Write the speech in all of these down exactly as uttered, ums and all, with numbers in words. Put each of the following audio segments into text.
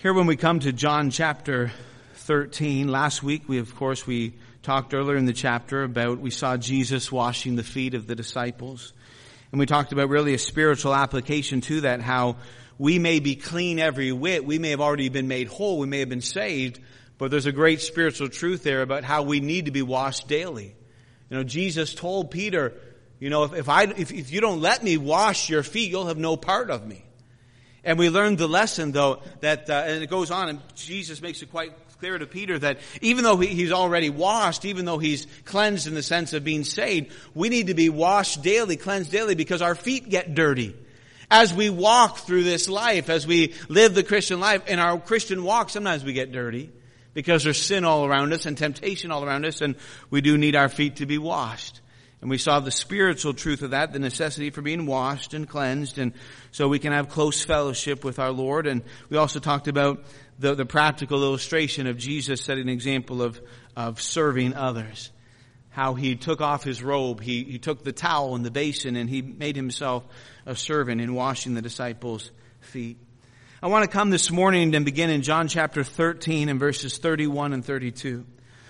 Here when we come to John chapter thirteen, last week we, of course, we talked earlier in the chapter about, we saw Jesus washing the feet of the disciples. And we talked about really a spiritual application to that, how we may be clean every whit, we may have already been made whole, we may have been saved, but there's a great spiritual truth there about how we need to be washed daily. You know, Jesus told Peter, you know, if, if I, if, if you don't let me wash your feet, you'll have no part of me. And we learned the lesson, though, that, uh, and it goes on, and Jesus makes it quite clear to Peter that even though he, he's already washed, even though he's cleansed in the sense of being saved, we need to be washed daily, cleansed daily, because our feet get dirty. As we walk through this life, as we live the Christian life, in our Christian walk, sometimes we get dirty, because there's sin all around us and temptation all around us, and we do need our feet to be washed. And we saw the spiritual truth of that, the necessity for being washed and cleansed, and so we can have close fellowship with our Lord. And we also talked about the, the practical illustration of Jesus setting an example of, of serving others. How he took off his robe, he, he took the towel and the basin, and he made himself a servant in washing the disciples' feet. I want to come this morning and begin in John chapter thirteen and verses thirty-one and thirty-two.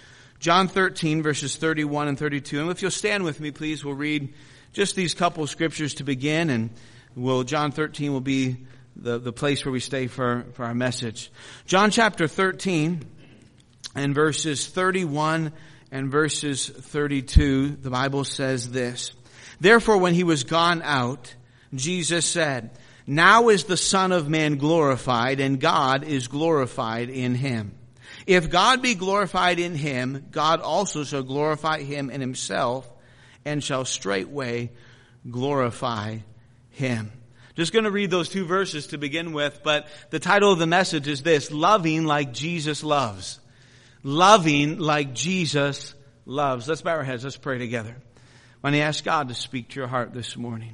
John thirteen, verses thirty-one and thirty-two. And if you'll stand with me, please, we'll read just these couple of scriptures to begin, and we'll, John thirteen will be the, the place where we stay for, for our message. John chapter thirteen and verses thirty-one and verses thirty-two, the Bible says this. Therefore, when he was gone out, Jesus said, "Now is the Son of Man glorified, and God is glorified in him. If God be glorified in him, God also shall glorify him in himself, and shall straightway glorify him." Just going to read those two verses to begin with, but the title of the message is this: Loving like Jesus loves. Loving like Jesus loves. Let's bow our heads. Let's pray together. When you ask God to speak to your heart this morning,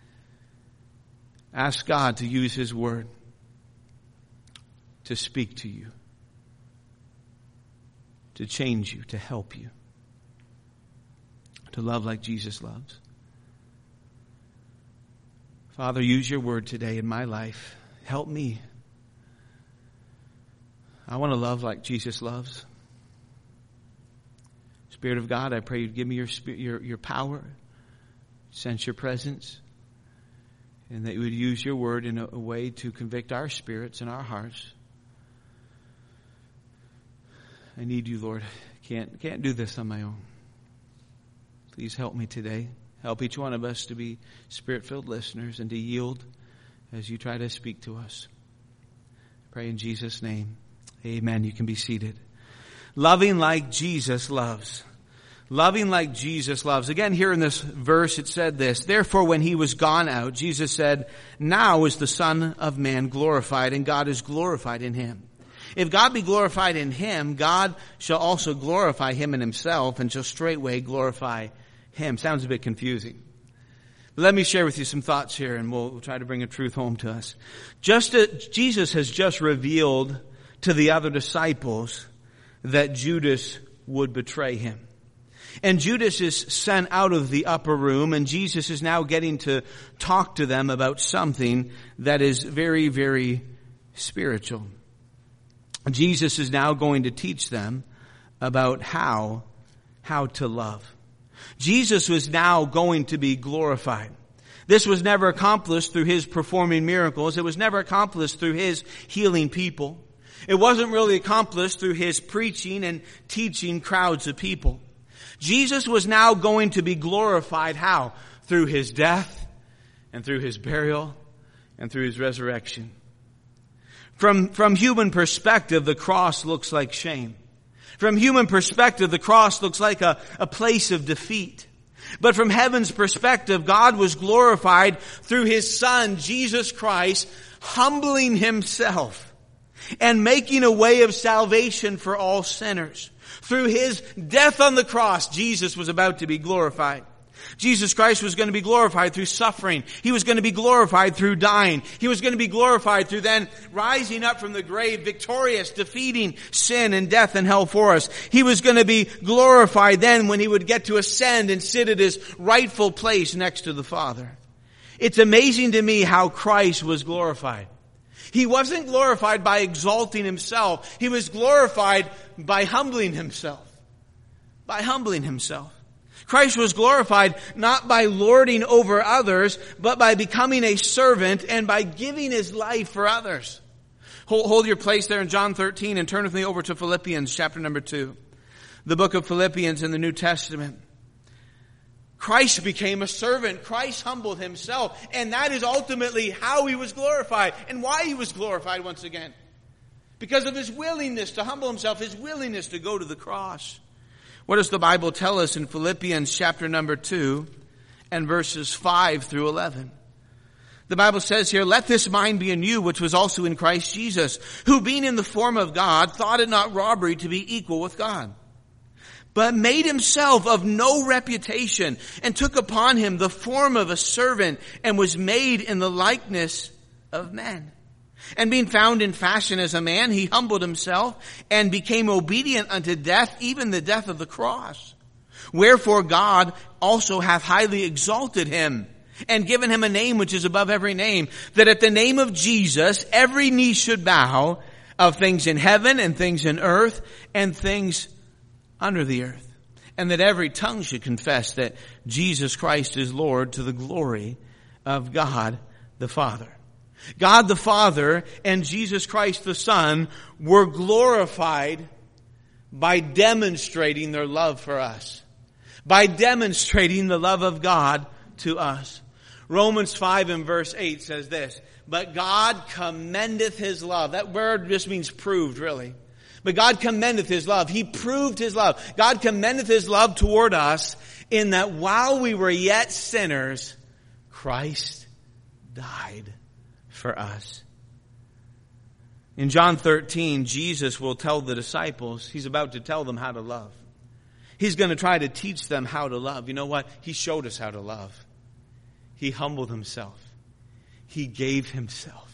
ask God to use his word to speak to you, to change you, to help you, to love like Jesus loves. Father, use your word today in my life. Help me. I want to love like Jesus loves. Spirit of God, I pray you'd give me your spirit, your, your power, sense your presence, and that you would use your word in a, a way to convict our spirits and our hearts. I need you, Lord. Can't, can't do this on my own. Please help me today. Help each one of us to be spirit-filled listeners and to yield as you try to speak to us. I pray in Jesus' name. Amen. You can be seated. Loving like Jesus loves. Loving like Jesus loves. Again, here in this verse it said this: Therefore, when he was gone out, Jesus said, "Now is the Son of Man glorified, and God is glorified in him. If God be glorified in him, God shall also glorify him in himself, and shall straightway glorify him." Sounds a bit confusing. But let me share with you some thoughts here, and we'll, we'll try to bring a truth home to us. Just as Jesus has just revealed to the other disciples that Judas would betray him. And Judas is sent out of the upper room, and Jesus is now getting to talk to them about something that is very, very spiritual. Jesus is now going to teach them about how, how to love. Jesus was now going to be glorified. This was never accomplished through his performing miracles. It was never accomplished through his healing people. It wasn't really accomplished through his preaching and teaching crowds of people. Jesus was now going to be glorified how? Through his death and through his burial and through his resurrection. From, from human perspective, the cross looks like shame. From human perspective, the cross looks like a, a place of defeat. But from heaven's perspective, God was glorified through his Son, Jesus Christ, humbling himself and making a way of salvation for all sinners. Through his death on the cross, Jesus was about to be glorified. Jesus Christ was going to be glorified through suffering. He was going to be glorified through dying. He was going to be glorified through then rising up from the grave, victorious, defeating sin and death and hell for us. He was going to be glorified then when he would get to ascend and sit at his rightful place next to the Father. It's amazing to me how Christ was glorified. He wasn't glorified by exalting himself. He was glorified by humbling himself. By humbling himself. Christ was glorified not by lording over others, but by becoming a servant and by giving his life for others. Hold, hold your place there in John thirteen and turn with me over to Philippians chapter number two. The book of Philippians in the New Testament. Christ became a servant. Christ humbled himself. And that is ultimately how he was glorified and why he was glorified once again. Because of his willingness to humble himself, his willingness to go to the cross. What does the Bible tell us in Philippians chapter number two and verses five through eleven? The Bible says here, "Let this mind be in you, which was also in Christ Jesus, who being in the form of God, thought it not robbery to be equal with God, but made himself of no reputation, and took upon him the form of a servant, and was made in the likeness of men. And being found in fashion as a man, he humbled himself, and became obedient unto death, even the death of the cross. Wherefore God also hath highly exalted him, and given him a name which is above every name, that at the name of Jesus every knee should bow, of things in heaven, and things in earth, and things under the earth, and that every tongue should confess that Jesus Christ is Lord, to the glory of God the Father." God the Father and Jesus Christ the Son were glorified by demonstrating their love for us, by demonstrating the love of God to us. Romans five and verse eight says this, "But God commendeth his love." That word just means proved, really. But God commendeth his love. He proved his love. God commendeth his love toward us in that while we were yet sinners, Christ died for us. In John thirteen, Jesus will tell the disciples, he's about to tell them how to love. He's going to try to teach them how to love. You know what? He showed us how to love. He humbled himself. He gave himself.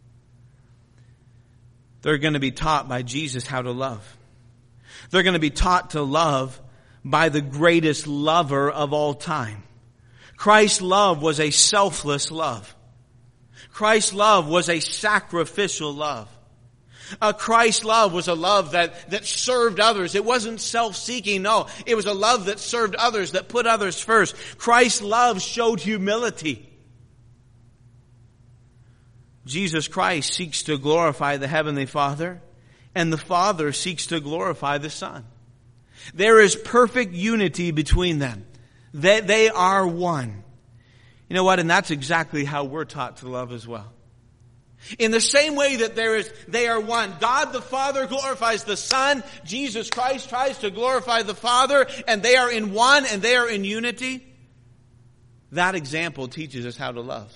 They're going to be taught by Jesus how to love. They're going to be taught to love by the greatest lover of all time. Christ's love was a selfless love. Christ's love was a sacrificial love. Uh, Christ's love was a love that, that served others. It wasn't self-seeking, no. It was a love that served others, that put others first. Christ's love showed humility. Jesus Christ seeks to glorify the Heavenly Father, and the Father seeks to glorify the Son. There is perfect unity between them. They, they are one. You know what? And that's exactly how we're taught to love as well. In the same way that there is, they are one. God the Father glorifies the Son. Jesus Christ tries to glorify the Father, and they are in one and they are in unity. That example teaches us how to love.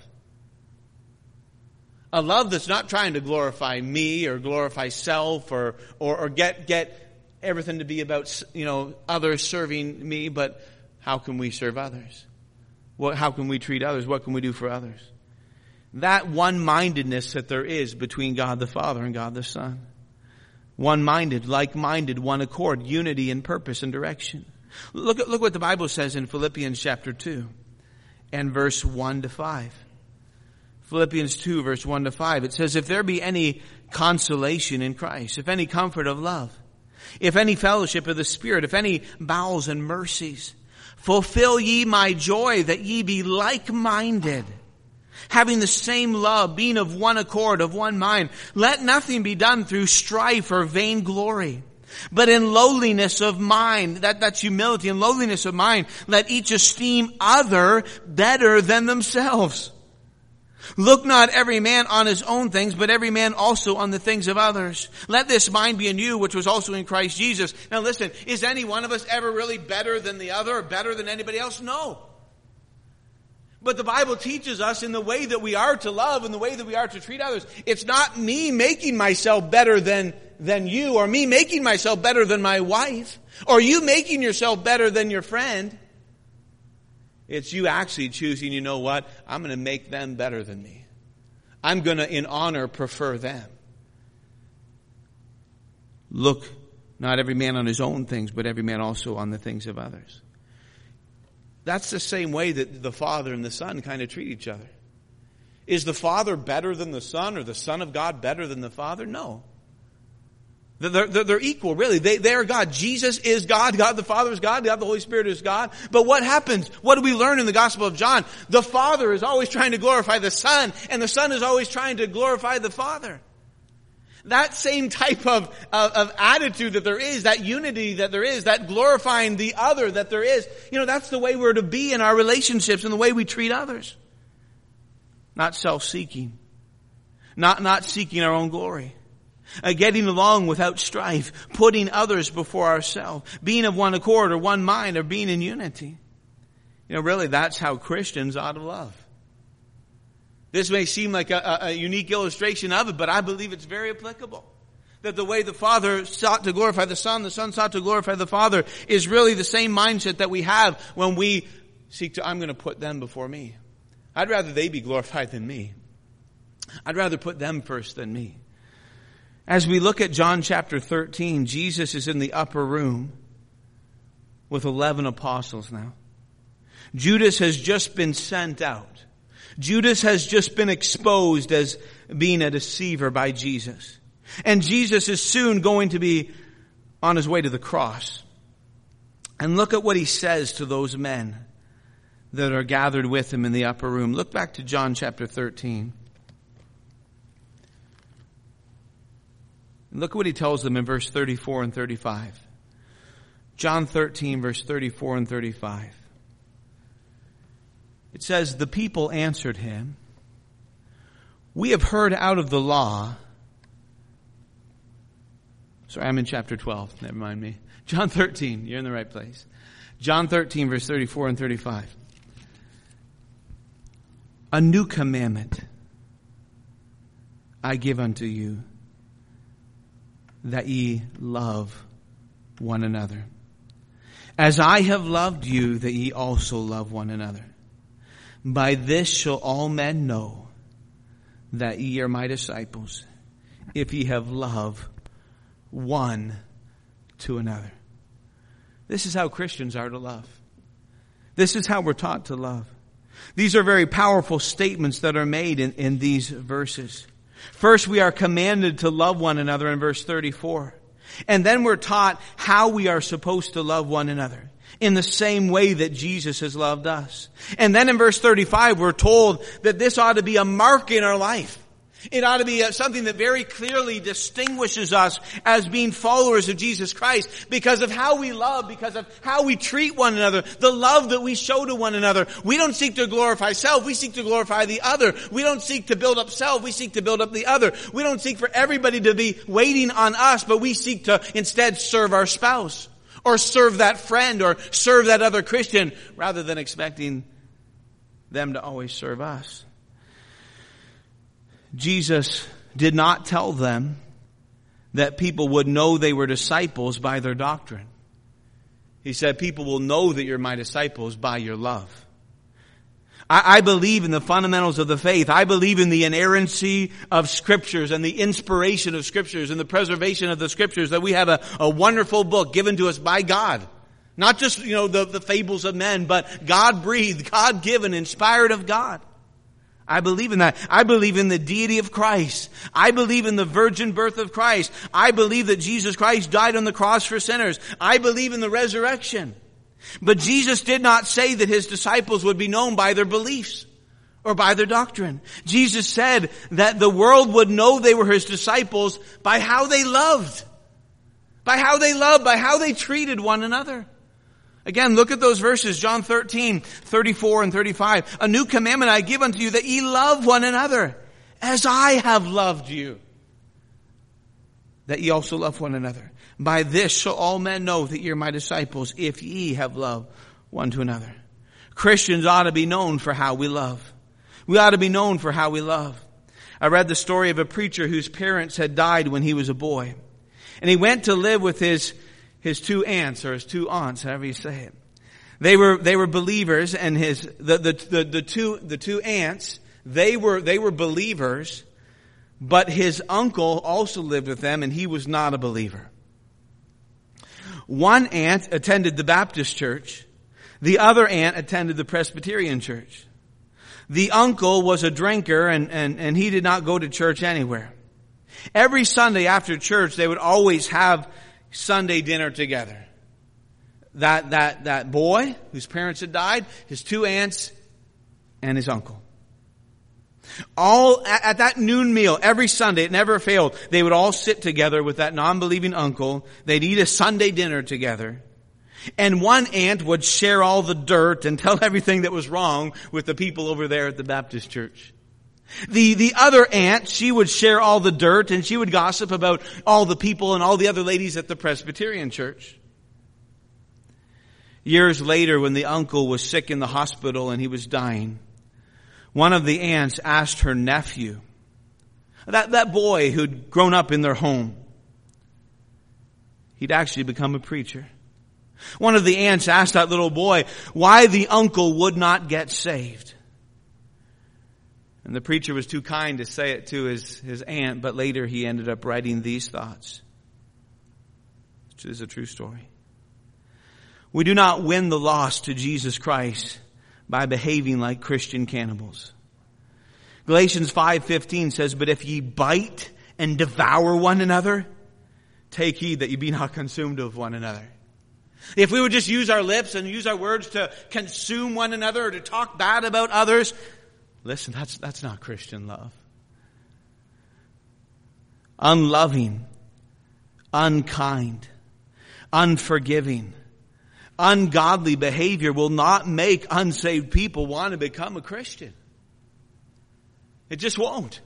A love that's not trying to glorify me or glorify self or, or, or get, get everything to be about, you know, others serving me, but how can we serve others? What, how can we treat others? What can we do for others? That one-mindedness that there is between God the Father and God the Son. One-minded, like-minded, one accord, unity in purpose and direction. Look at, look what the Bible says in Philippians chapter two and verse one to five. Philippians two, verse one to five, it says, "If there be any consolation in Christ, if any comfort of love, if any fellowship of the Spirit, if any bowels and mercies, fulfill ye my joy, that ye be like-minded, having the same love, being of one accord, of one mind. Let nothing be done through strife or vainglory, but in lowliness of mind," that, that's humility, in lowliness of mind, "let each esteem other better than themselves. Look not every man on his own things, but every man also on the things of others. Let this mind be in you, which was also in Christ Jesus." Now listen, is any one of us ever really better than the other or better than anybody else? No. But the Bible teaches us in the way that we are to love and the way that we are to treat others. It's not me making myself better than, than you, or me making myself better than my wife, or you making yourself better than your friend. It's you actually choosing, you know what? I'm going to make them better than me. I'm going to, in honor, prefer them. Look, not every man on his own things, but every man also on the things of others. That's the same way that the Father and the Son kind of treat each other. Is the Father better than the Son, or the Son of God better than the Father? No. They're, they're, they're equal, really. They, they are God. Jesus is God. God the Father is God. God the Holy Spirit is God. But what happens? What do we learn in the Gospel of John? The Father is always trying to glorify the Son, and the Son is always trying to glorify the Father. That same type of, of, of attitude that there is, that unity that there is, that glorifying the other that there is, you know, that's the way we're to be in our relationships and the way we treat others. Not self-seeking. Not, not seeking our own glory. Uh, getting along without strife, putting others before ourselves, being of one accord or one mind, or being in unity. You know, really, that's how Christians ought to love. This may seem like a, a, a unique illustration of it, but I believe it's very applicable. That the way the Father sought to glorify the Son, the Son sought to glorify the Father, is really the same mindset that we have when we seek to, I'm going to put them before me. I'd rather they be glorified than me. I'd rather put them first than me. As we look at John chapter thirteen, Jesus is in the upper room with eleven apostles now. Judas has just been sent out. Judas has just been exposed as being a deceiver by Jesus. And Jesus is soon going to be on his way to the cross. And look at what he says to those men that are gathered with him in the upper room. Look back to John chapter thirteen. Look what he tells them in verse thirty-four and thirty-five. John thirteen, verse thirty-four and thirty-five. It says, the people answered him, we have heard out of the law. Sorry, I'm in chapter twelve. Never mind me. John thirteen. You're in the right place. John thirteen, verse thirty-four and thirty-five. A new commandment I give unto you, that ye love one another. As I have loved you, that ye also love one another. By this shall all men know that ye are my disciples, if ye have love one to another. This is how Christians are to love. This is how we're taught to love. These are very powerful statements that are made in, in these verses. First, we are commanded to love one another in verse thirty-four. And then we're taught how we are supposed to love one another in the same way that Jesus has loved us. And then in verse thirty-five, we're told that this ought to be a mark in our life. It ought to be something that very clearly distinguishes us as being followers of Jesus Christ because of how we love, because of how we treat one another, the love that we show to one another. We don't seek to glorify self, we seek to glorify the other. We don't seek to build up self, we seek to build up the other. We don't seek for everybody to be waiting on us, but we seek to instead serve our spouse or serve that friend or serve that other Christian rather than expecting them to always serve us. Jesus did not tell them that people would know they were disciples by their doctrine. He said, people will know that you're my disciples by your love. I, I believe in the fundamentals of the faith. I believe in the inerrancy of Scriptures and the inspiration of Scriptures and the preservation of the Scriptures, that we have a, a wonderful book given to us by God. Not just, you know, the, the fables of men, but God-breathed, God-given, inspired of God. I believe in that. I believe in the deity of Christ. I believe in the virgin birth of Christ. I believe that Jesus Christ died on the cross for sinners. I believe in the resurrection. But Jesus did not say that his disciples would be known by their beliefs or by their doctrine. Jesus said that the world would know they were his disciples by how they loved. By how they loved, by how they treated one another. Again, look at those verses, John thirteen, thirty-four and thirty-five. A new commandment I give unto you, that ye love one another, as I have loved you, that ye also love one another. By this shall all men know that ye are my disciples, if ye have love one to another. Christians ought to be known for how we love. We ought to be known for how we love. I read the story of a preacher whose parents had died when he was a boy. And he went to live with his His two aunts, or his two aunts, however you say it. They were, they were believers, and his, the, the, the, the two, the two aunts, they were, they were believers, but his uncle also lived with them, and he was not a believer. One aunt attended the Baptist church. The other aunt attended the Presbyterian church. The uncle was a drinker and, and, and he did not go to church anywhere. Every Sunday after church, they would always have Sunday dinner together. That, that, that boy whose parents had died, his two aunts, and his uncle. All at, at that noon meal, every Sunday, it never failed. They would all sit together with that non-believing uncle. They'd eat a Sunday dinner together. And one aunt would share all the dirt and tell everything that was wrong with the people over there at the Baptist church. The, the other aunt, she would share all the dirt and she would gossip about all the people and all the other ladies at the Presbyterian church. Years later, when the uncle was sick in the hospital and he was dying, one of the aunts asked her nephew, that, that boy who'd grown up in their home, he'd actually become a preacher. One of the aunts asked that little boy why the uncle would not get saved. And the preacher was too kind to say it to his, his aunt, but later he ended up writing these thoughts, which is a true story. We do not win the lost to Jesus Christ by behaving like Christian cannibals. Galatians five fifteen says, "But if ye bite and devour one another, take heed that ye be not consumed of one another." If we would just use our lips and use our words to consume one another or to talk bad about others, listen, that's, that's not Christian love. Unloving, unkind, unforgiving, ungodly behavior will not make unsaved people want to become a Christian. It just won't.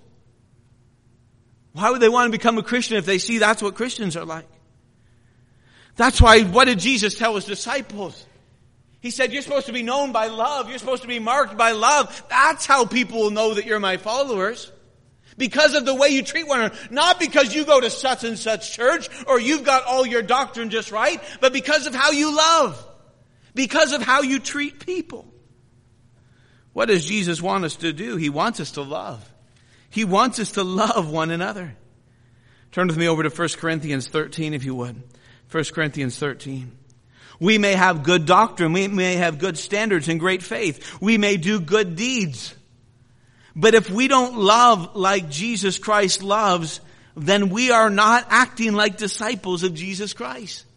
Why would they want to become a Christian if they see that's what Christians are like? That's why, what did Jesus tell his disciples? He said, you're supposed to be known by love. You're supposed to be marked by love. That's how people will know that you're my followers. Because of the way you treat one another. Not because you go to such and such church or you've got all your doctrine just right, but because of how you love. Because of how you treat people. What does Jesus want us to do? He wants us to love. He wants us to love one another. Turn with me over to First Corinthians thirteen if you would. First Corinthians thirteen. We may have good doctrine. We may have good standards and great faith. We may do good deeds. But if we don't love like Jesus Christ loves, then we are not acting like disciples of Jesus Christ.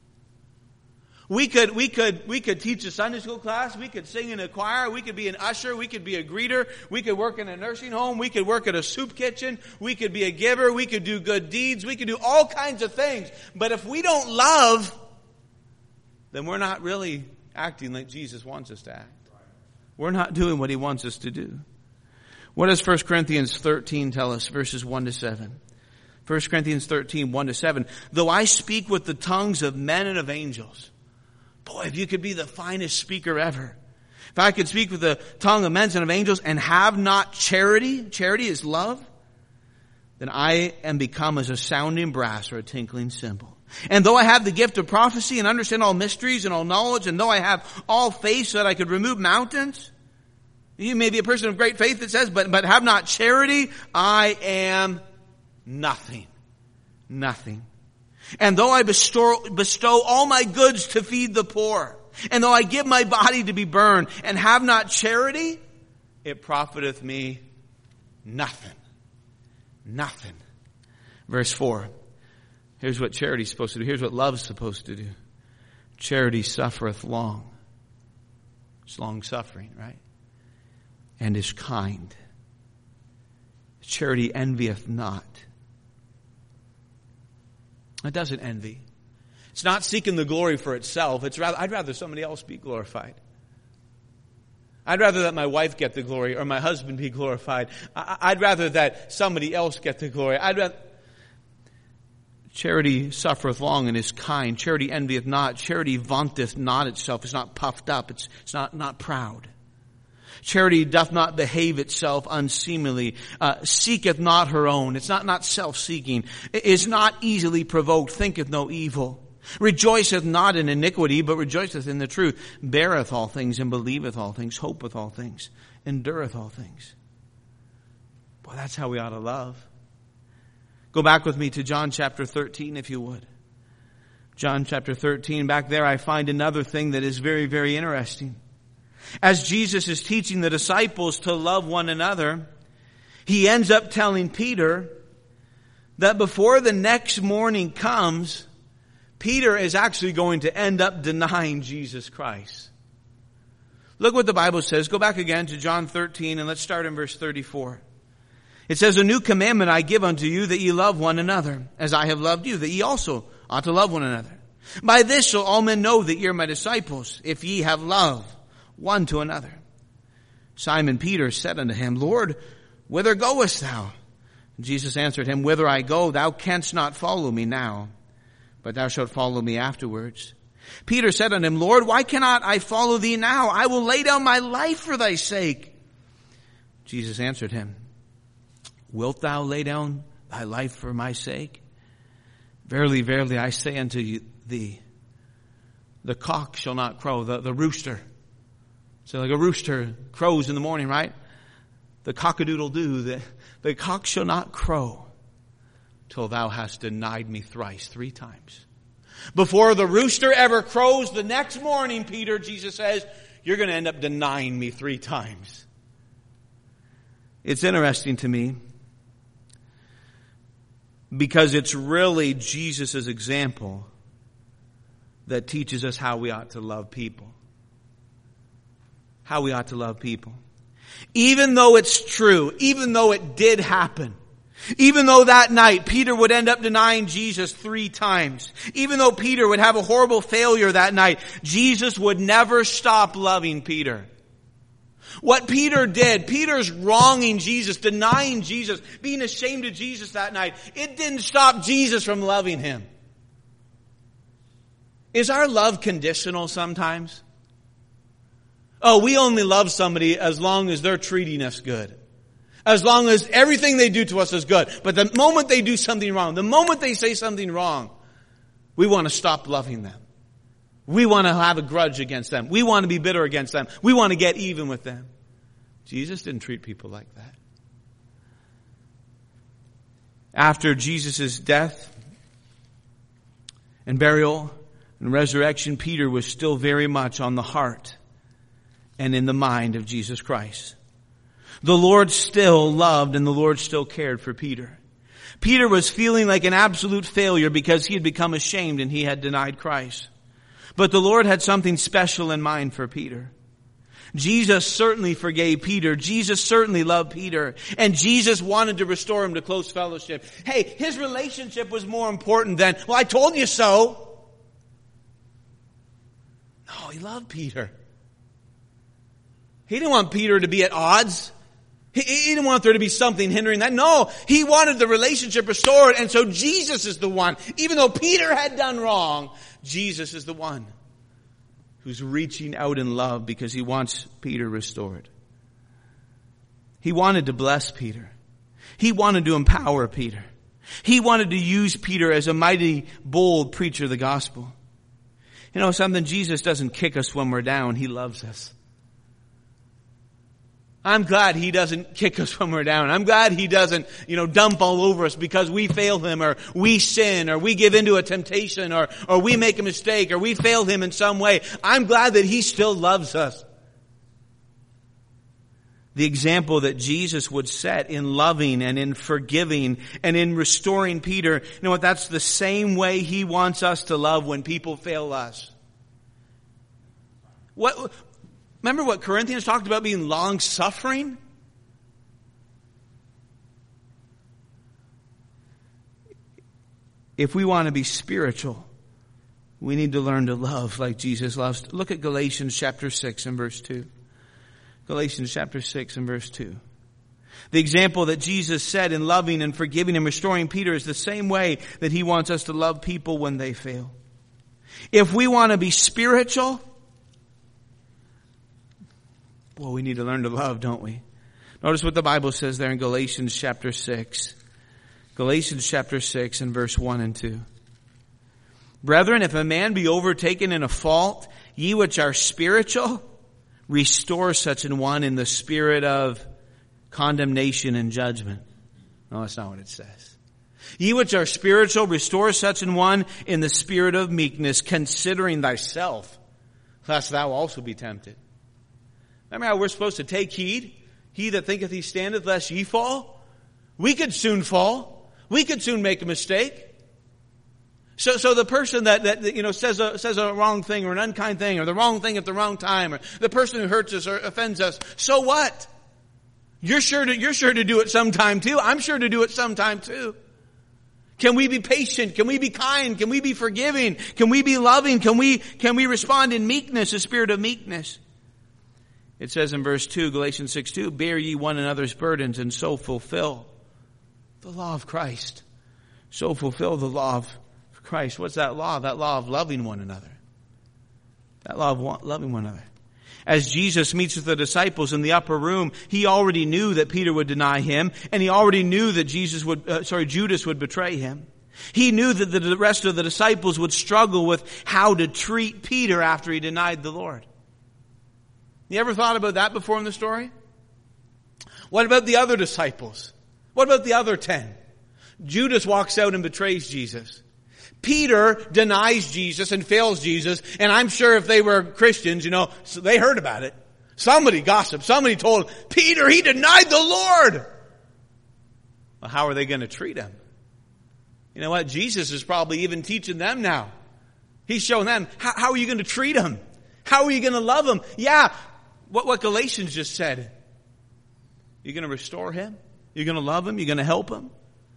We could, we could, we could teach a Sunday school class. We could sing in a choir. We could be an usher. We could be a greeter. We could work in a nursing home. We could work at a soup kitchen. We could be a giver. We could do good deeds. We could do all kinds of things. But if we don't love, then we're not really acting like Jesus wants us to act. We're not doing what he wants us to do. What does First Corinthians thirteen tell us? Verses one to seven. First Corinthians thirteen, one to seven. Though I speak with the tongues of men and of angels. Boy, if you could be the finest speaker ever. If I could speak with the tongue of men and of angels and have not charity, charity is love, then I am become as a sounding brass or a tinkling cymbal. And though I have the gift of prophecy and understand all mysteries and all knowledge, and though I have all faith so that I could remove mountains, you may be a person of great faith, it says, but, but have not charity, I am nothing. Nothing. And though I bestow, bestow all my goods to feed the poor, and though I give my body to be burned, and have not charity, it profiteth me nothing. Nothing. Verse four. Here's what charity is supposed to do. Here's what love is supposed to do. Charity suffereth long. It's long suffering, right? And is kind. Charity envieth not. It doesn't envy. It's not seeking the glory for itself. It's rather, I'd rather somebody else be glorified. I'd rather that my wife get the glory or my husband be glorified. I'd rather that somebody else get the glory. I'd rather... Charity suffereth long and is kind. Charity envieth not. Charity vaunteth not itself. It's not puffed up. It's, it's not, not proud. Charity doth not behave itself unseemly, uh, seeketh not her own. It's not, not self-seeking. Is not easily provoked, thinketh no evil. Rejoiceth not in iniquity, but rejoiceth in the truth. Beareth all things and believeth all things, hopeth all things, endureth all things. Boy, that's how we ought to love. Go back with me to John chapter thirteen, if you would. John chapter thirteen, back there I find another thing that is very, very interesting. As Jesus is teaching the disciples to love one another, he ends up telling Peter that before the next morning comes, Peter is actually going to end up denying Jesus Christ. Look what the Bible says. Go back again to John thirteen and let's start in verse thirty-four. It says, "A new commandment I give unto you, that ye love one another, as I have loved you, that ye also ought to love one another. By this shall all men know that ye are my disciples, if ye have love one to another." Simon Peter said unto him, "Lord, whither goest thou?" Jesus answered him, "Whither I go, thou canst not follow me now, but thou shalt follow me afterwards." Peter said unto him, "Lord, why cannot I follow thee now? I will lay down my life for thy sake." Jesus answered him, "Wilt thou lay down thy life for my sake? Verily, verily, I say unto thee, the cock shall not crow," the, the rooster. So like a rooster crows in the morning, right? The cock-a-doodle-doo, the, the cock shall not crow till thou hast denied me thrice, three times. Before the rooster ever crows the next morning, Peter, Jesus says, you're going to end up denying me three times. It's interesting to me because it's really Jesus' example that teaches us how we ought to love people. How we ought to love people. Even though it's true, even though it did happen, even though that night Peter would end up denying Jesus three times, even though Peter would have a horrible failure that night, Jesus would never stop loving Peter. What Peter did, Peter's wronging Jesus, denying Jesus, being ashamed of Jesus that night, it didn't stop Jesus from loving him. Is our love conditional sometimes? Oh, we only love somebody as long as they're treating us good. As long as everything they do to us is good. But the moment they do something wrong, the moment they say something wrong, we want to stop loving them. We want to have a grudge against them. We want to be bitter against them. We want to get even with them. Jesus didn't treat people like that. After Jesus' death and burial and resurrection, Peter was still very much on the heart and in the mind of Jesus Christ. The Lord still loved and the Lord still cared for Peter. Peter was feeling like an absolute failure because he had become ashamed and he had denied Christ. But the Lord had something special in mind for Peter. Jesus certainly forgave Peter. Jesus certainly loved Peter. And Jesus wanted to restore him to close fellowship. Hey, his relationship was more important than, well, I told you so. No, he loved Peter. He didn't want Peter to be at odds. He, he didn't want there to be something hindering that. No, he wanted the relationship restored. And so Jesus is the one. Even though Peter had done wrong, Jesus is the one who's reaching out in love because he wants Peter restored. He wanted to bless Peter. He wanted to empower Peter. He wanted to use Peter as a mighty, bold preacher of the gospel. You know something? Jesus doesn't kick us when we're down. He loves us. I'm glad he doesn't kick us when we're down. I'm glad he doesn't, you know, dump all over us because we fail him or we sin or we give into a temptation or, or we make a mistake or we fail him in some way. I'm glad that he still loves us. The example that Jesus would set in loving and in forgiving and in restoring Peter, you know what? That's the same way he wants us to love when people fail us. What? Remember what Corinthians talked about being long-suffering? If we want to be spiritual, we need to learn to love like Jesus loves. Look at Galatians chapter six and verse two. Galatians chapter six and verse two. The example that Jesus set in loving and forgiving and restoring Peter is the same way that he wants us to love people when they fail. If we want to be spiritual, well, we need to learn to love, don't we? Notice what the Bible says there in Galatians chapter six. Galatians chapter six and verse one and two. Brethren, if a man be overtaken in a fault, ye which are spiritual, restore such an one in the spirit of condemnation and judgment. No, that's not what it says. Ye which are spiritual, restore such an one in the spirit of meekness, considering thyself, lest thou also be tempted. Remember how we're supposed to take heed? He that thinketh he standeth, lest ye fall. We could soon fall. We could soon make a mistake. So, so the person that, that, you know, says a, says a wrong thing or an unkind thing or the wrong thing at the wrong time, or the person who hurts us or offends us, so what? You're sure to, you're sure to do it sometime too. I'm sure to do it sometime too. Can we be patient? Can we be kind? Can we be forgiving? Can we be loving? Can we, can we respond in meekness, a spirit of meekness? It says in verse two, Galatians six two, bear ye one another's burdens and so fulfill the law of Christ. So fulfill the law of Christ. What's that law? That law of loving one another. That law of loving one another. As Jesus meets with the disciples in the upper room, he already knew that Peter would deny him, and he already knew that Jesus would, uh, sorry, Judas would betray him. He knew that the rest of the disciples would struggle with how to treat Peter after he denied the Lord. You ever thought about that before in the story? What about the other disciples? What about the other ten? Judas walks out and betrays Jesus. Peter denies Jesus and fails Jesus, and I'm sure if they were Christians, you know, so they heard about it. Somebody gossiped. Somebody told Peter he denied the Lord. Well, how are they going to treat him? You know what? Jesus is probably even teaching them now. He's showing them, how, how are you going to treat him? How are you going to love him? Yeah, what, what Galatians just said. You're going to restore him? You're going to love him? You're going to help him?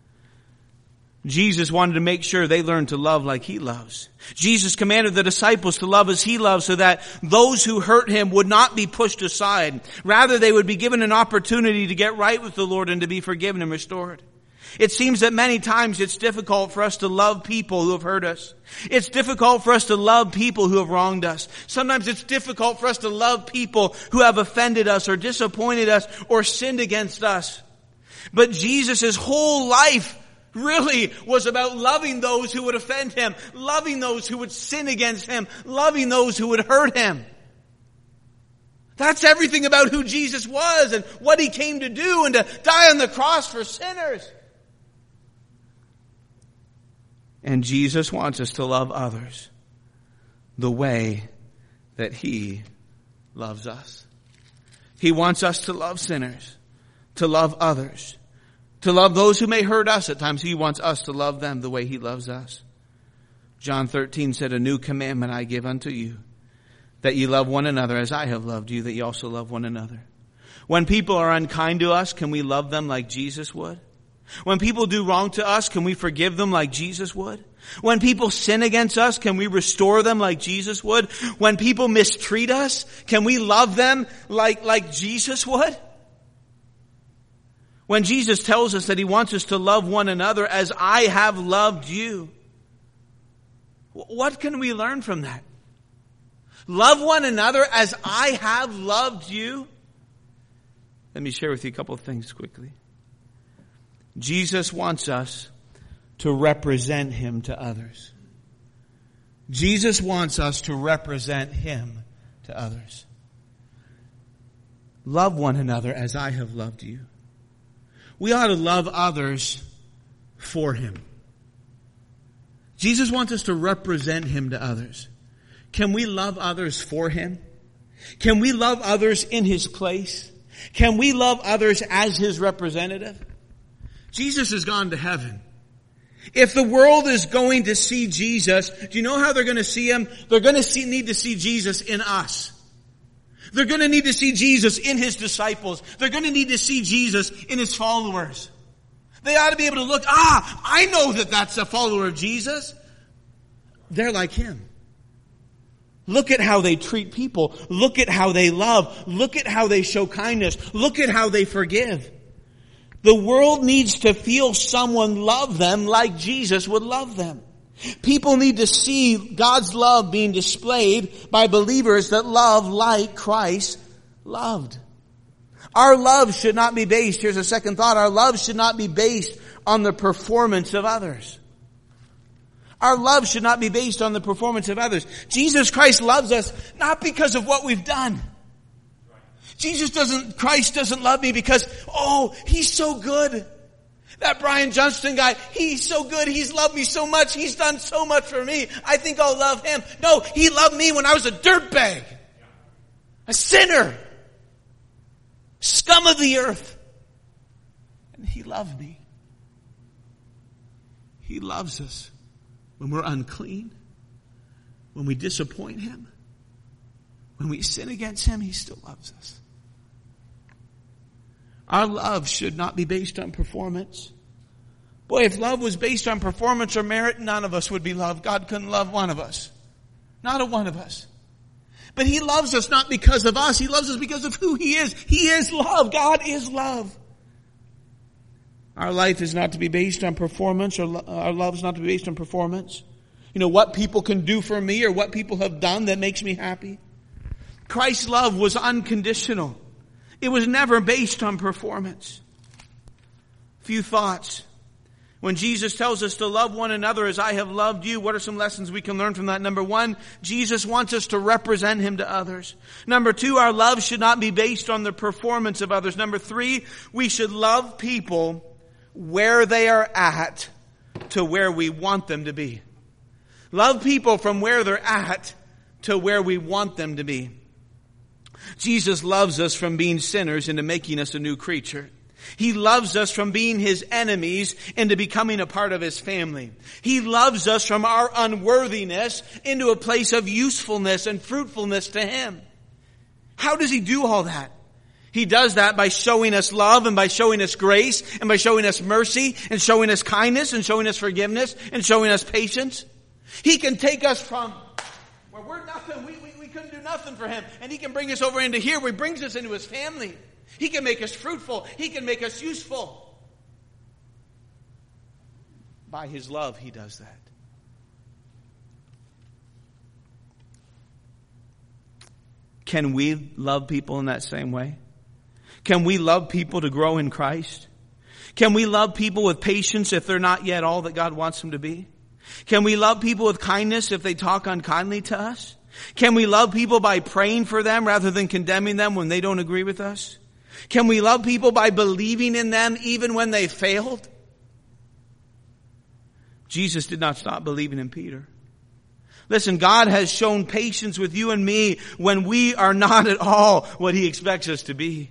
Jesus wanted to make sure they learned to love like he loves. Jesus commanded the disciples to love as he loves so that those who hurt him would not be pushed aside. Rather, they would be given an opportunity to get right with the Lord and to be forgiven and restored. It seems that many times it's difficult for us to love people who have hurt us. It's difficult for us to love people who have wronged us. Sometimes it's difficult for us to love people who have offended us or disappointed us or sinned against us. But Jesus' whole life really was about loving those who would offend him, loving those who would sin against him, loving those who would hurt him. That's everything about who Jesus was and what he came to do and to die on the cross for sinners. And Jesus wants us to love others the way that he loves us. He wants us to love sinners, to love others, to love those who may hurt us at times. He wants us to love them the way he loves us. John thirteen said, a new commandment I give unto you, that ye love one another as I have loved you, that ye also love one another. When people are unkind to us, can we love them like Jesus would? When people do wrong to us, can we forgive them like Jesus would? When people sin against us, can we restore them like Jesus would? When people mistreat us, can we love them like, like Jesus would? When Jesus tells us that he wants us to love one another as I have loved you, what can we learn from that? Love one another as I have loved you. Let me share with you a couple of things quickly. Jesus wants us to represent him to others. Jesus wants us to represent him to others. Love one another as I have loved you. We ought to love others for him. Jesus wants us to represent him to others. Can we love others for him? Can we love others in his place? Can we love others as his representative? Jesus has gone to heaven. If the world is going to see Jesus, do you know how they're going to see him? They're going to see, need to see Jesus in us. They're going to need to see Jesus in his disciples. They're going to need to see Jesus in his followers. They ought to be able to look, ah, I know that that's a follower of Jesus. They're like him. Look at how they treat people. Look at how they love. Look at how they show kindness. Look at how they forgive. The world needs to feel someone love them like Jesus would love them. People need to see God's love being displayed by believers that love like Christ loved. Our love should not be based, here's a second thought, our love should not be based on the performance of others. Our love should not be based on the performance of others. Jesus Christ loves us not because of what we've done. Jesus doesn't, Christ doesn't love me because, oh, he's so good. That Brian Johnston guy, he's so good. He's loved me so much. He's done so much for me. I think I'll love him. No, he loved me when I was a dirtbag. A sinner. scum of the earth. And He loved me. He loves us when we're unclean, when we disappoint Him, when we sin against Him. He still loves us. Our love should not be based on performance. Boy, if love was based on performance or merit, none of us would be loved. God couldn't love one of us. Not a one of us. But He loves us not because of us. He loves us because of who He is. He is love. God is love. Our life is not to be based on performance, or lo- our love is not to be based on performance. You know, what people can do for me or what people have done that makes me happy. Christ's love was unconditional. It was never based on performance. Few thoughts. When Jesus tells us to love one another as I have loved you, what are some lessons we can learn from that? Number one, Jesus wants us to represent Him to others. Number two, our love should not be based on the performance of others. Number three, we should love people where they are at to where we want them to be. Love people from where they're at to where we want them to be. Jesus loves us from being sinners into making us a new creature. He loves us from being His enemies into becoming a part of His family. He loves us from our unworthiness into a place of usefulness and fruitfulness to Him. How does He do all that? He does that by showing us love and by showing us grace and by showing us mercy and showing us kindness and showing us forgiveness and showing us patience. He can take us from where we're nothing, we, we, we couldn't do nothing for Him, and He can bring us over into here where He brings us into His family. He can make us fruitful. He can make us useful. By His love, He does that. Can we love people in that same way? Can we love people to grow in Christ? Can we love people with patience if they're not yet all that God wants them to be? Can we love people with kindness if they talk unkindly to us? Can we love people by praying for them rather than condemning them when they don't agree with us? Can we love people by believing in them even when they failed? Jesus did not stop believing in Peter. Listen, God has shown patience with you and me when we are not at all what He expects us to be.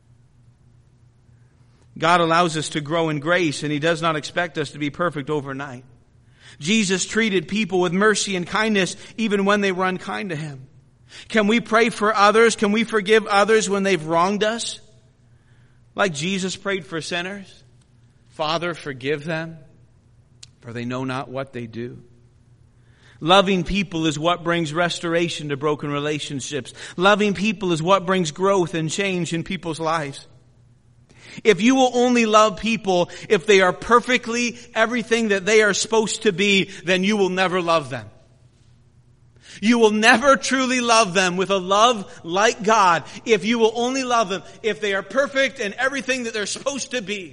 God allows us to grow in grace, and He does not expect us to be perfect overnight. Jesus treated people with mercy and kindness even when they were unkind to Him. Can we pray for others? Can we forgive others when they've wronged us? Like Jesus prayed for sinners. Father, forgive them, for they know not what they do. Loving people is what brings restoration to broken relationships. Loving people is what brings growth and change in people's lives. If you will only love people if they are perfectly everything that they are supposed to be, then you will never love them. You will never truly love them with a love like God if you will only love them if they are perfect and everything that they're supposed to be.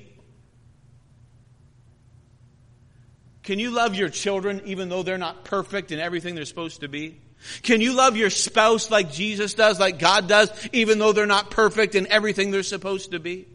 Can you love your children even though they're not perfect in everything they're supposed to be? Can you love your spouse like Jesus does, like God does, even though they're not perfect in everything they're supposed to be?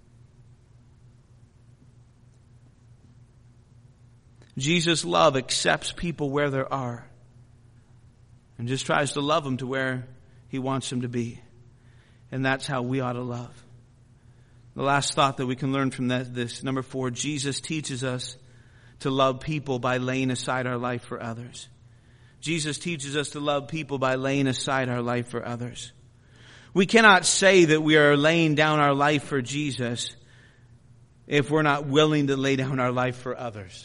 Jesus' love accepts people where they are and just tries to love them to where He wants them to be. And that's how we ought to love. The last thought that we can learn from that, this, number four, Jesus teaches us to love people by laying aside our life for others. Jesus teaches us to love people by laying aside our life for others. We cannot say that we are laying down our life for Jesus if we're not willing to lay down our life for others.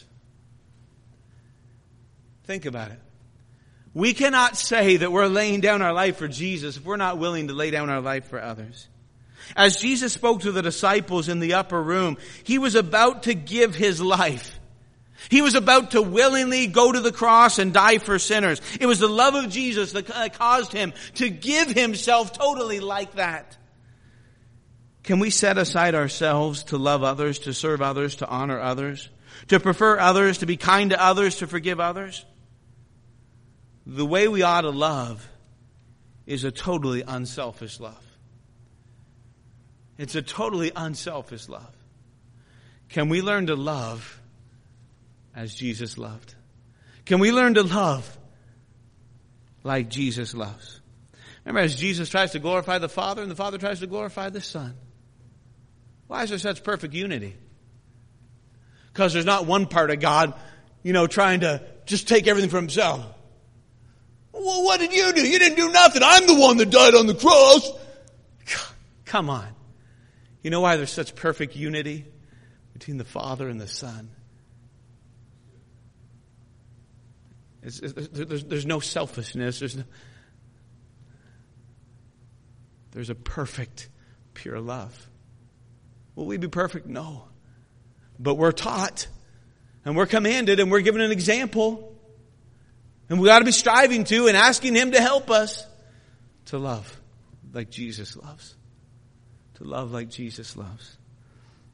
Think about it. We cannot say that we're laying down our life for Jesus if we're not willing to lay down our life for others. As Jesus spoke to the disciples in the upper room, He was about to give His life. He was about to willingly go to the cross and die for sinners. It was the love of Jesus that caused Him to give Himself totally like that. Can we set aside ourselves to love others, to serve others, to honor others, to prefer others, to be kind to others, to forgive others? The way we ought to love is a totally unselfish love. It's a totally unselfish love. Can we learn to love as Jesus loved? Can we learn to love like Jesus loves? Remember, as Jesus tries to glorify the Father and the Father tries to glorify the Son. Why is there such perfect unity? Because there's not one part of God, you know, trying to just take everything for himself. Well, what did you do? You didn't do nothing. I'm the one that died on the cross. Come on. You know why there's such perfect unity between the Father and the Son? It's, it's, there's, there's no selfishness. There's no, there's a perfect, pure love. Will we be perfect? No. But we're taught, and we're commanded, and we're given an example. And we got to be striving to and asking Him to help us to love like Jesus loves. To love like Jesus loves.